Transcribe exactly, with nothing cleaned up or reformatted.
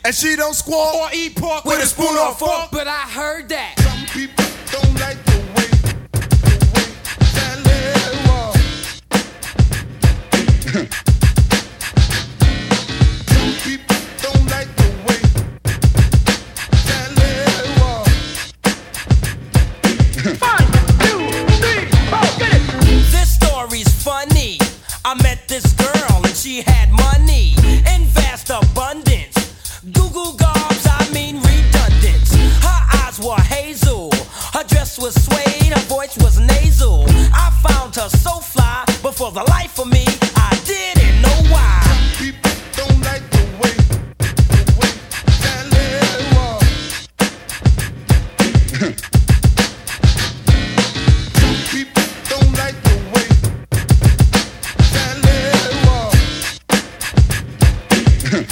And she don't squawk or eat pork with a spoon or fork. But I heard that some people don't like